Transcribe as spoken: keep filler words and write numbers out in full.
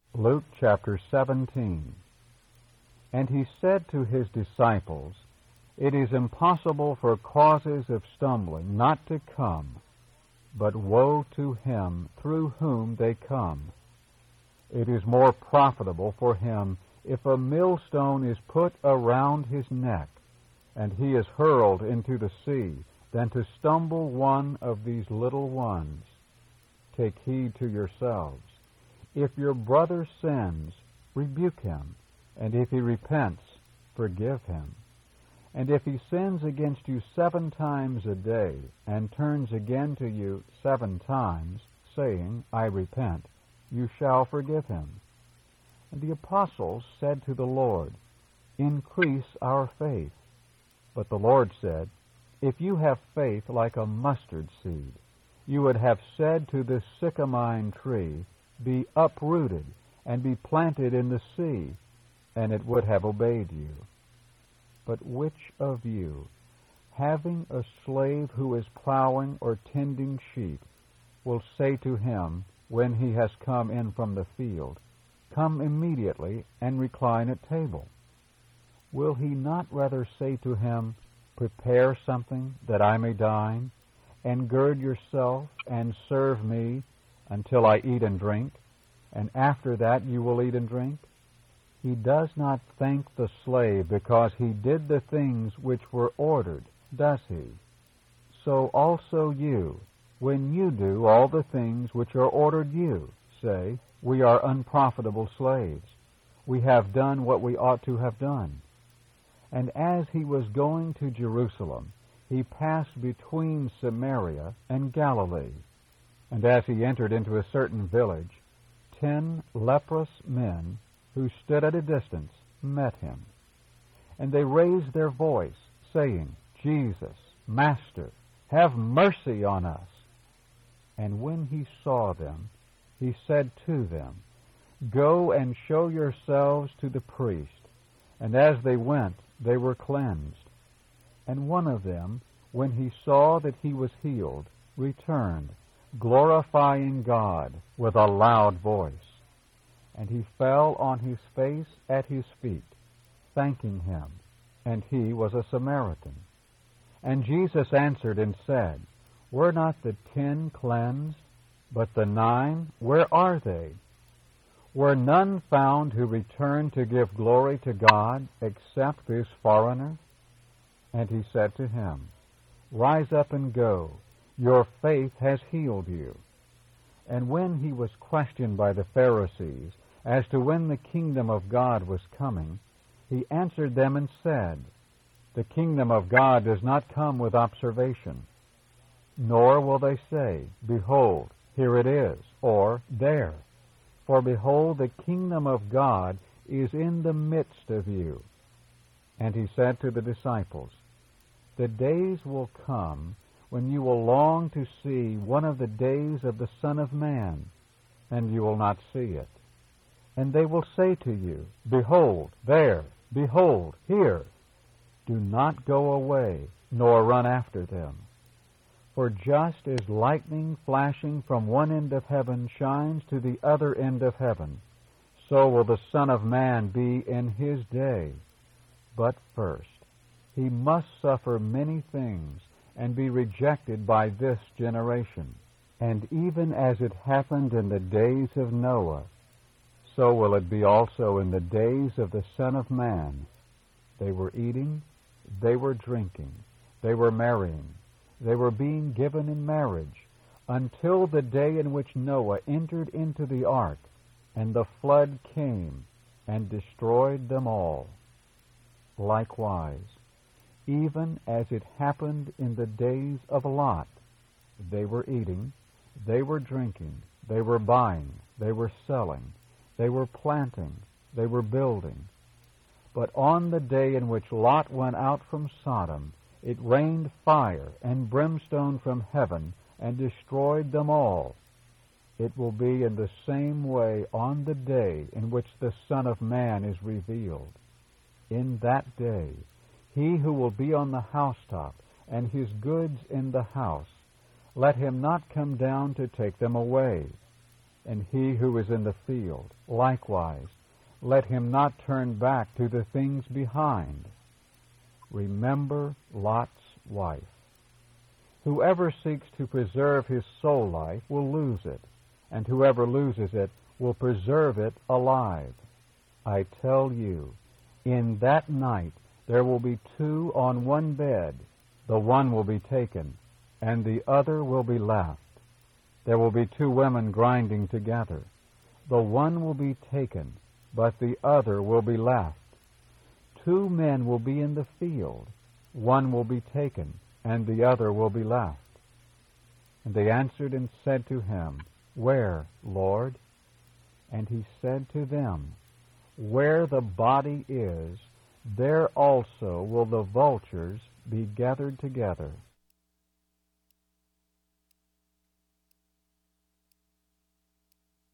Luke chapter seventeen. And he said to his disciples, It is impossible for causes of stumbling not to come, but woe to him through whom they come. It is more profitable for him if a millstone is put around his neck, and he is hurled into the sea, than to stumble one of these little ones. Take heed to yourselves. If your brother sins, rebuke him, and if he repents, forgive him. And if he sins against you seven times a day, and turns again to you seven times, saying, I repent, you shall forgive him. And the apostles said to the Lord, Increase our faith. But the Lord said, If you have faith like a mustard seed, you would have said to this sycamine tree, Be uprooted, and be planted in the sea, and it would have obeyed you. But which of you, having a slave who is plowing or tending sheep, will say to him, when he has come in from the field, Come immediately and recline at table? Will he not rather say to him, Prepare something that I may dine, and gird yourself and serve me until I eat and drink, and after that you will eat and drink? He does not thank the slave because he did the things which were ordered, does he? So also you, when you do all the things which are ordered you, say, We are unprofitable slaves. We have done what we ought to have done. And as he was going to Jerusalem, he passed between Samaria and Galilee. And as he entered into a certain village, ten leprous men, who stood at a distance, met him. And they raised their voice, saying, Jesus, Master, have mercy on us. And when he saw them, he said to them, Go and show yourselves to the priest. And as they went, they were cleansed. And one of them, when he saw that he was healed, returned, glorifying God with a loud voice. And he fell on his face at his feet, thanking him. And he was a Samaritan. And Jesus answered and said, Were not the ten cleansed? But the nine, where are they? Were none found who returned to give glory to God, except this foreigner? And he said to him, Rise up and go. Your faith has healed you. And when he was questioned by the Pharisees as to when the kingdom of God was coming, he answered them and said, The kingdom of God does not come with observation, nor will they say, Behold, here it is, or there. For behold, the kingdom of God is in the midst of you. And he said to the disciples, The days will come when you will long to see one of the days of the Son of Man, and you will not see it. And they will say to you, Behold, there, behold, here. Do not go away, nor run after them. For just as lightning flashing from one end of heaven shines to the other end of heaven, so will the Son of Man be in his day. But first, he must suffer many things, and be rejected by this generation. And even as it happened in the days of Noah, so will it be also in the days of the Son of Man. They were eating, they were drinking, they were marrying, they were being given in marriage, until the day in which Noah entered into the ark, and the flood came and destroyed them all. Likewise, even as it happened in the days of Lot, they were eating, they were drinking, they were buying, they were selling, they were planting, they were building. But on the day in which Lot went out from Sodom, it rained fire and brimstone from heaven and destroyed them all. It will be in the same way on the day in which the Son of Man is revealed. In that day, he who will be on the housetop and his goods in the house, let him not come down to take them away. and he who is in the field, likewise, let him not turn back to the things behind. Remember Lot's wife. Whoever seeks to preserve his soul life will lose it, and whoever loses it will preserve it alive. I tell you, in that night there will be two on one bed. The one will be taken, and the other will be left. There will be two women grinding together. The one will be taken, but the other will be left. Two men will be in the field. One will be taken, and the other will be left. And they answered and said to him, Where, Lord? And he said to them, Where the body is, there also will the vultures be gathered together.